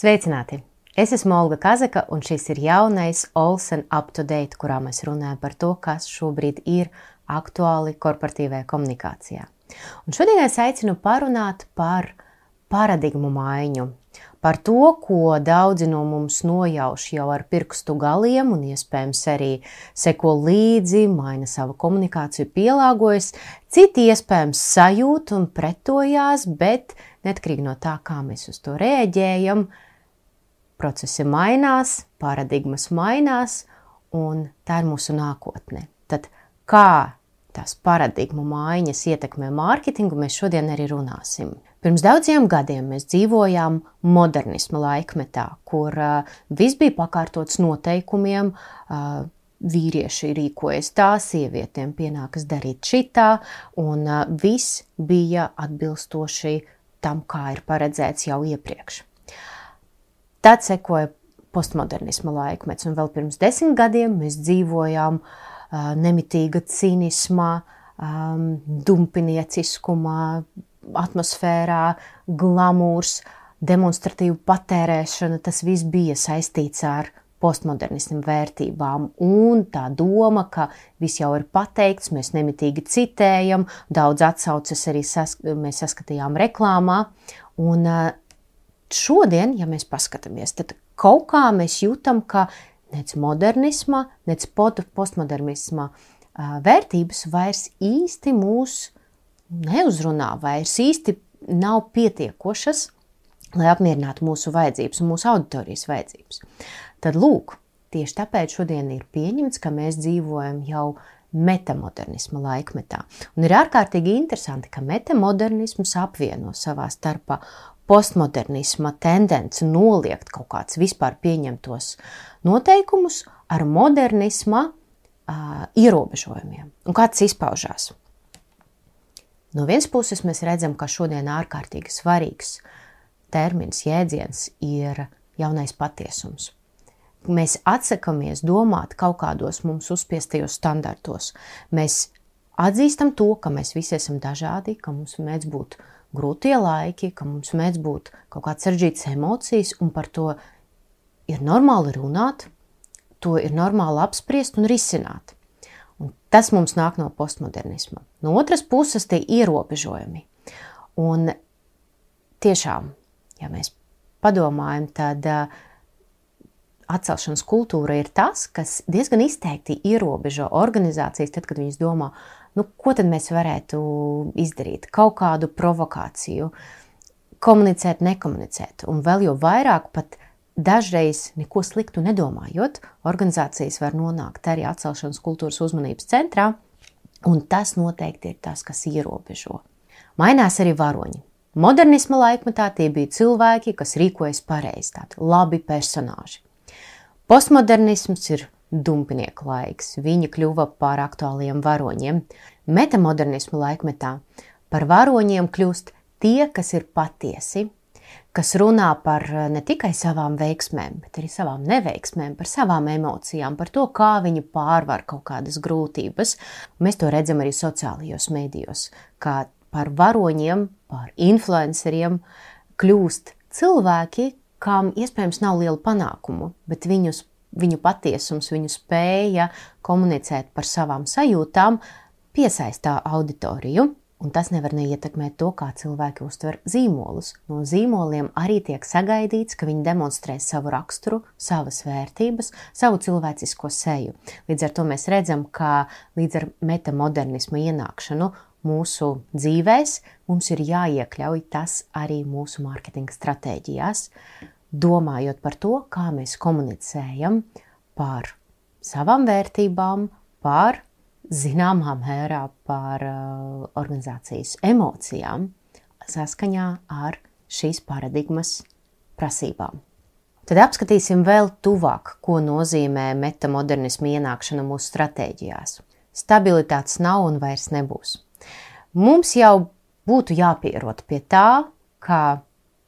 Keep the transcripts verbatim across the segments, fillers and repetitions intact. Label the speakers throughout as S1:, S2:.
S1: Sveicināti! Es esmu Olga Kazaka, un šis ir jaunais Olsen Up to Date, kurā mēs runājam par to, kas šobrīd ir aktuāli korporatīvajā komunikācijā. Un šodien es aicinu parunāt par paradigmu maiņu, par to, ko daudzi no mums nojauš jau ar pirkstu galiem un iespējams arī seko līdzi, maina savu komunikāciju, pielāgojas, citi iespējams sajūt un pretojās, bet neatkarīgi no tā, kā mēs uz to reaģējam, procesi mainās, paradigmas mainās, un tā ir mūsu nākotne. Tad kā tās paradigmu maiņas ietekmē mārketingu, mēs šodien arī runāsim. Pirms daudziem gadiem mēs dzīvojām modernisma laikmetā, kur uh, viss bija pakārtots noteikumiem, uh, vīrieši rīkojas tā, sievietēm pienākas darīt šitā, un uh, viss bija atbilstoši tam, kā ir paredzēts jau iepriekš. Tad sekoja postmodernisma laikmets, un vēl pirms desmit gadiem mēs dzīvojām uh, nemitīga cinismā, um, dumpinieciskumā, atmosfērā, glamūrs, demonstratīva patērēšana, tas viss bija saistīts ar postmodernismu vērtībām, un tā doma, ka viss jau ir pateikts, mēs nemitīgi citējam, daudz atsauces arī sas, mēs saskatījām reklāmā, un uh, šodien, ja mēs paskatāmies, tad kaut kā mēs jūtam, ka nec modernisma, nec postmodernisma uh, vērtības vairs īsti mūs neuzrunā, vairs īsti nav pietiekošas, lai apmierinātu mūsu vajadzības un mūsu auditorijas vajadzības. Tad lūk, tieši tāpēc šodien ir pieņemts, ka mēs dzīvojam jau metamodernisma laikmetā. Un ir ārkārtīgi interesanti, ka metamodernisms apvieno savā starpā postmodernisma tendenci noliegt kaut kāds vispār pieņemtos noteikumus ar modernisma uh, ierobežojumiem. Un kā tas izpaužās? No vienas puses mēs redzam, ka šodien ārkārtīgi svarīgs termins, jēdziens ir jaunais patiesums. Mēs atsakamies domāt kaut kādos mums uzspiestajos standartos. Mēs atzīstam to, ka mēs visi esam dažādi, ka mums mēdz būt grūtie laiki, ka mums mēdz būt kaut kāds sarežģītas emocijas, un par to ir normāli runāt, to ir normāli apspriest un risināt. Un tas mums nāk no postmodernisma. No otras puses tie ierobežojumi. Un tiešām, ja mēs padomājam, tad uh, atcelšanas kultūra ir tas, kas diezgan izteikti ierobežo organizācijas, tad, kad viņas domā, nu, ko tad mēs varētu izdarīt? Kaut kādu provokāciju, komunicēt, nekomunicēt. Un vēl jau vairāk pat dažreiz neko sliktu nedomājot, organizācijas var nonākt arī atcelšanas kultūras uzmanības centrā, un tas noteikti ir tas, kas ierobežo. Mainās arī varoņi. Modernisma laikmetā tie bija cilvēki, kas rīkojas pareizi, tādi labi personāži. Postmodernisms ir dumpinieku laiks, viņi kļuva par aktuāliem varoņiem. Metamodernisma laikmetā par varoņiem kļūst tie, kas ir patiesi, kas runā par ne tikai savām veiksmēm, bet arī savām neveiksmēm, par savām emocijām, par to, kā viņi pārvar kaut kādas grūtības. Mēs to redzam arī sociālajos medijos, kā par varoņiem, par influenceriem kļūst cilvēki, kam iespējams nav liela panākumu, bet viņus, viņu patiesums, viņu spēja komunicēt par savām sajūtām piesaistā auditoriju, un tas nevar neietekmēt to, kā cilvēki uztver zīmolus. No zīmoliem arī tiek sagaidīts, ka viņi demonstrē savu raksturu, savas vērtības, savu cilvēcisko seju. Līdz ar to mēs redzam, ka līdz ar metamodernismu ienākšanu mūsu dzīvēs mums ir jāiekļauj tas arī mūsu mārketinga stratēģijās, domājot par to, kā mēs komunicējam par savām vērtībām, par zināmā mērā par uh, organizācijas emocijām saskaņā ar šīs paradigmas prasībām. Tad apskatīsim vēl tuvāk, ko nozīmē metamodernisma ienākšana mūsu stratēģijās. Stabilitātes nav un vairs nebūs. Mums jau būtu jāpierot pie tā, ka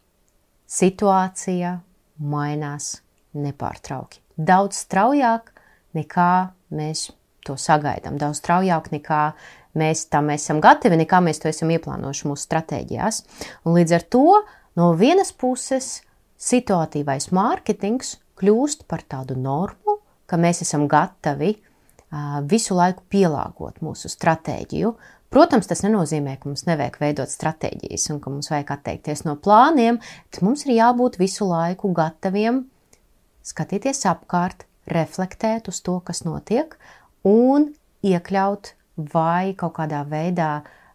S1: situācija mainās nepārtrauki. Daudz straujāk nekā mēs to sagaidām, daudz straujāk nekā mēs tam esam gatavi, nekā mēs to esam ieplānojuši mūsu stratēģijās. Un līdz ar to no vienas puses situatīvais mārketings kļūst par tādu normu, ka mēs esam gatavi visu laiku pielāgot mūsu stratēģiju. Protams, tas nenozīmē, ka mums nevajag veidot stratēģijas un ka mums vajag atteikties no plāniem, bet mums ir jābūt visu laiku gataviem skatīties apkārt, reflektēt uz to, kas notiek, un iekļaut vai kaut kādā veidā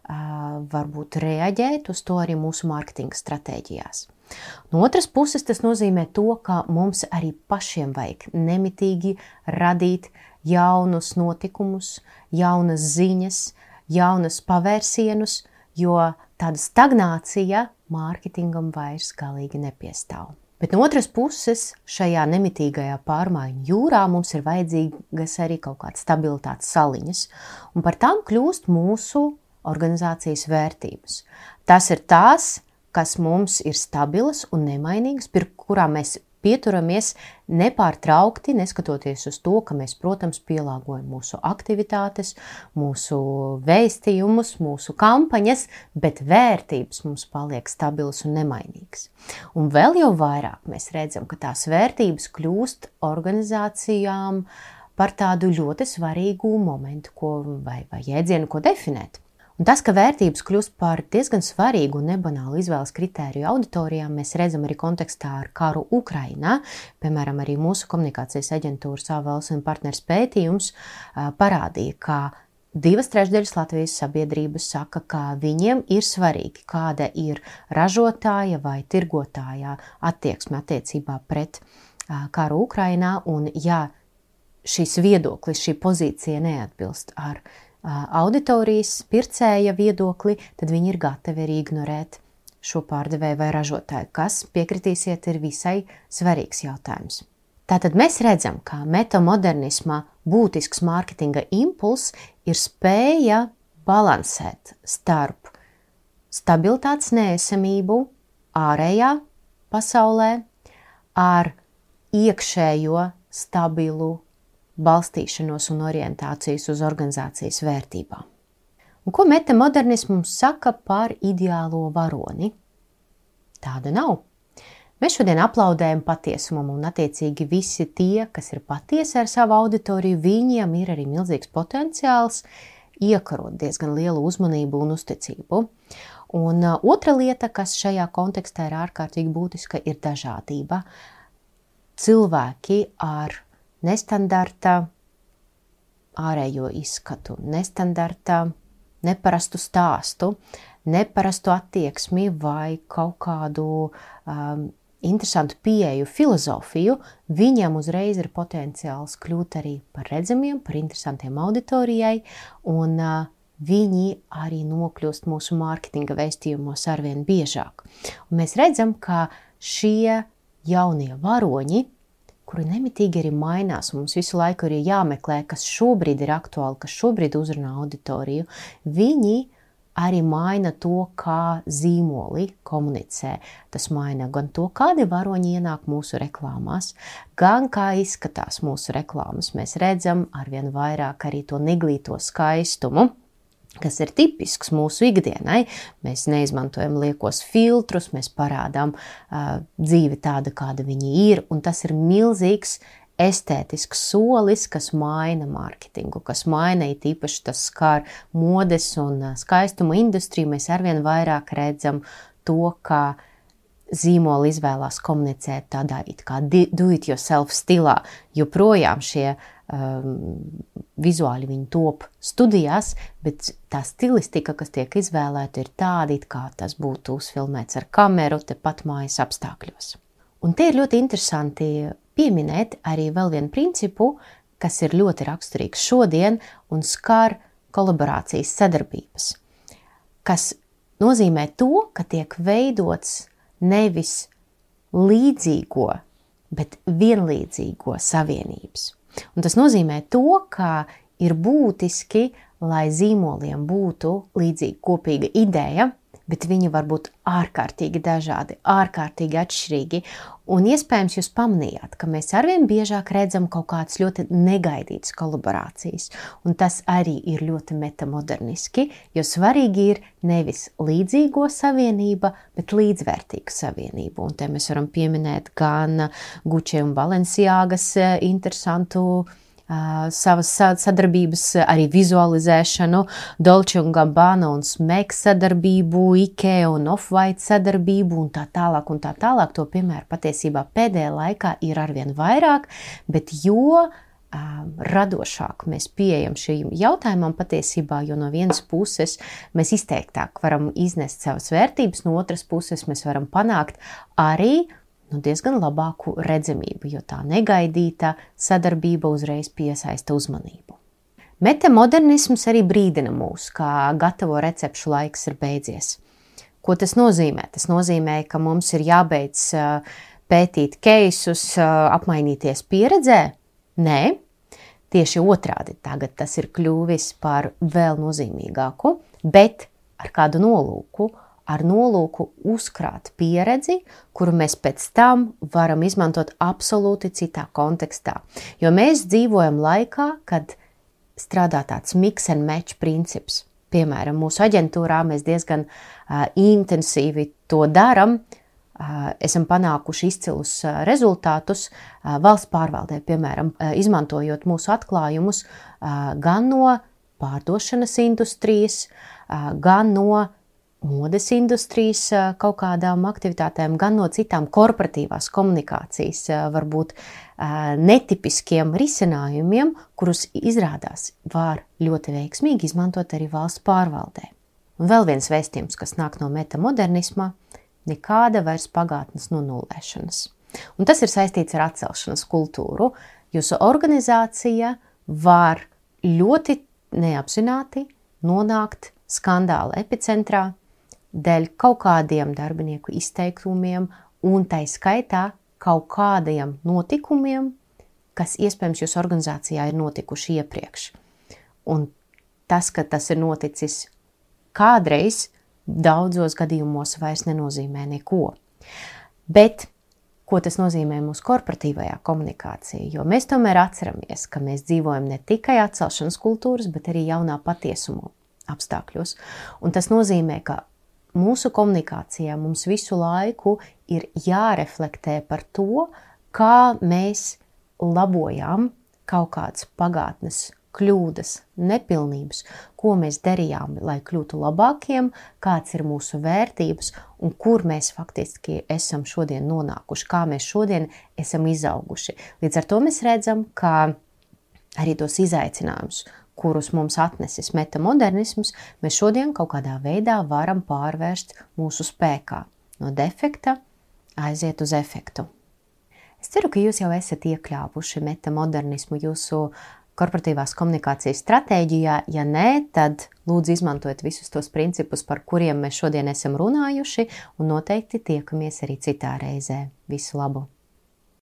S1: varbūt reaģēt uz to arī mūsu mārketinga stratēģijās. No otras puses, tas nozīmē to, ka mums arī pašiem vajag nemitīgi radīt jaunus notikumus, jaunas ziņas, jaunas pavērsienus, jo tāda stagnācija mārketingam vairs galīgi nepiestāv. Bet no otras puses, šajā nemitīgajā pārmaiņu jūrā mums ir vajadzīgas arī kaut kādas stabilitātes saliņas, un par tām kļūst mūsu organizācijas vērtības. Tas ir tās, kas mums ir stabilas un nemainīgas, pie kurām mēs pieturamies nepārtraukti, neskatoties uz to, ka mēs, protams, pielāgojam mūsu aktivitātes, mūsu vēstījumus, mūsu kampaņas, bet vērtības mums paliek stabilas un nemainīgas. Un vēl jau vairāk mēs redzam, ka tās vērtības kļūst organizācijām par tādu ļoti svarīgu momentu, ko, vai, vai jēdzienu, ko definēt. Un tas, ka vērtības kļūst par diezgan svarīgu un nebanālu izvēles kritēriju auditorijām, mēs redzam arī kontekstā ar karu Ukrainā. Piemēram, arī mūsu komunikācijas aģentūras A V L S un partners pētījums parādīja, ka divas trešdaļas Latvijas sabiedrības saka, ka viņiem ir svarīgi, kāda ir ražotāja vai tirgotāja attieksme attiecībā pret karu Ukrainā, un ja šis viedoklis, šī pozīcija neatbilst ar auditorijas pircēja viedokli, tad viņi ir gatavi arī ignorēt šo pārdevēju vai ražotāju, kas, piekritīsiet, ir visai svarīgs jautājums. Tātad mēs redzam, ka metamodernisma būtisks mārketinga impuls ir spēja balansēt starp stabilitātes neesamību ārējā pasaulē ar iekšējo stabilu balstīšanos un orientācijas uz organizācijas vērtībām. Un ko metamodernisms saka par ideālo varoni? Tāda nav. Mēs šodien aplaudējam patiesumam, un attiecīgi visi tie, kas ir patiesi ar savu auditoriju, viņiem ir arī milzīgs potenciāls iekarot diezgan lielu uzmanību un uzticību. Un otra lieta, kas šajā kontekstā ir ārkārtīgi būtiska, ir dažādība. Cilvēki ar nestandarta ārējo izskatu, nestandarta neparastu stāstu, neparastu attieksmi vai kaut kādu um, interesantu pieeju, filozofiju, viņiem uzreiz ir potenciāls kļūt arī par redzamiem, par interesantiem auditorijai, un uh, viņi arī nokļūst mūsu mārketinga vēstījumos arvien biežāk. Un mēs redzam, ka šie jaunie varoņi, kuri nemitīgi arī mainās, un mums visu laiku ir jāmeklē, kas šobrīd ir aktuāli, kas šobrīd uzrunā auditoriju, viņi arī maina to, kā zīmoli komunicē. Tas maina gan to, kādi varoņi ienāk mūsu reklāmās, gan kā izskatās mūsu reklāmas. Mēs redzam arvien vairāk arī to neglīto skaistumu, kas ir tipisks mūsu ikdienai. Mēs neizmantojam liekos filtrus, mēs parādām uh, dzīvi tāda, kāda viņi ir, un tas ir milzīgs estētisks solis, kas maina mārketingu, kas maina it īpaši tas skar modes un uh, skaistuma industriju. Mēs arvien vairāk redzam to, ka zīmoli izvēlās komunicēt tādā it kā do-it-yourself stilā, jo projām šie um, vizuāli viņi top studijās, bet tā stilistika, kas tiek izvēlēta, ir tāda, it kā tas būtu uzfilmēts ar kameru tepat mājas apstākļos. Un te ir ļoti interesanti pieminēt arī vēl vienu principu, kas ir ļoti raksturīgs šodien un skar kolaborācijas sadarbības, kas nozīmē to, ka tiek veidots nevis līdzīgo, bet vienlīdzīgo savienības. Un tas nozīmē to, ka ir būtiski, lai zīmoliem būtu līdzīga kopīga ideja, bet viņi var būt ārkārtīgi dažādi, ārkārtīgi atšķirīgi. Un iespējams jūs pamanījāt, ka mēs arvien biežāk redzam kaut kādas ļoti negaidītas kolaborācijas. Un tas arī ir ļoti metamoderniski, jo svarīgi ir nevis līdzīgo savienība, bet līdzvērtīga savienība. Un te mēs varam pieminēt gan Gucci un Balenciagas interesantu Uh, savas sadarbības, arī vizualizēšanu, Dolce un Gabbana un Smeg sadarbību, Ikea un Off-White sadarbību un tā tālāk un tā tālāk. To piemēru patiesībā pēdējā laikā ir arvien vairāk, bet jo uh, radošāk mēs pieejam šīm jautājumam patiesībā, jo no vienas puses mēs izteiktāk varam iznest savas vērtības, no otras puses mēs varam panākt arī nu, diezgan labāku redzamību, jo tā negaidīta sadarbība uzreiz piesaista uzmanību. Metamodernisms arī brīdina mūs, ka gatavo recepšu laiks ir beidzies. Ko tas nozīmē? Tas nozīmē, ka mums ir jābeidz pētīt keisus, apmainīties pieredzē? Nē, tieši otrādi. Tagad tas ir kļuvis par vēl nozīmīgāku, bet ar kādu nolūku, ar nolūku uzkrāt pieredzi, kuru mēs pēc tam varam izmantot absolūti citā kontekstā. Jo mēs dzīvojam laikā, kad strādā tāds mix and match princips. Piemēram, mūsu aģentūrā mēs diezgan uh, intensīvi to daram, uh, esam panākuši izcilus uh, rezultātus uh, valsts pārvaldē, piemēram, uh, izmantojot mūsu atklājumus uh, gan no pārdošanas industrijas, uh, gan no modes industrijas kaut kādām aktivitātēm, gan no citām korporatīvās komunikācijas, varbūt netipiskiem risinājumiem, kurus izrādās var ļoti veiksmīgi izmantot arī valsts pārvaldē. Un vēl viens vēstījums, kas nāk no metamodernisma, nekāda vairs pagātnes nonulēšanas. Un tas ir saistīts ar atcelšanas kultūru. Jūsu organizācija var ļoti neapzināti nonākt skandāla epicentrā dēļ kaut kādiem darbinieku izteikumiem un tai skaitā kaut kādiem notikumiem, kas iespējams jūsu organizācijā ir notikuši iepriekš. Un tas, ka tas ir noticis kādreiz, daudzos gadījumos vairs nenozīmē neko. Bet ko tas nozīmē mūsu korporatīvajā komunikācijā? Jo mēs tomēr atceramies, ka mēs dzīvojam ne tikai atcelšanas kultūras, bet arī jaunā patiesuma apstākļos. Un tas nozīmē, ka mūsu komunikācijā mums visu laiku ir jāreflektē par to, kā mēs labojām kaut kādas pagātnes kļūdas, nepilnības, ko mēs darījām, lai kļūtu labākiem, kāds ir mūsu vērtības un kur mēs faktiski esam šodien nonākuši, kā mēs šodien esam izauguši. Līdz ar to mēs redzam, ka arī tos izaicinājumus, kurus mums atnesis metamodernisms, mēs šodien kaut kādā veidā varam pārvērst mūsu spēkā. No defekta aiziet uz efektu. Es ceru, ka jūs jau esat iekļāvuši metamodernismu jūsu korporatīvās komunikācijas stratēģijā. Ja nē, tad lūdzu izmantojiet visus tos principus, par kuriem mēs šodien esam runājuši, un noteikti tiekamies arī citā reizē. Visu labu!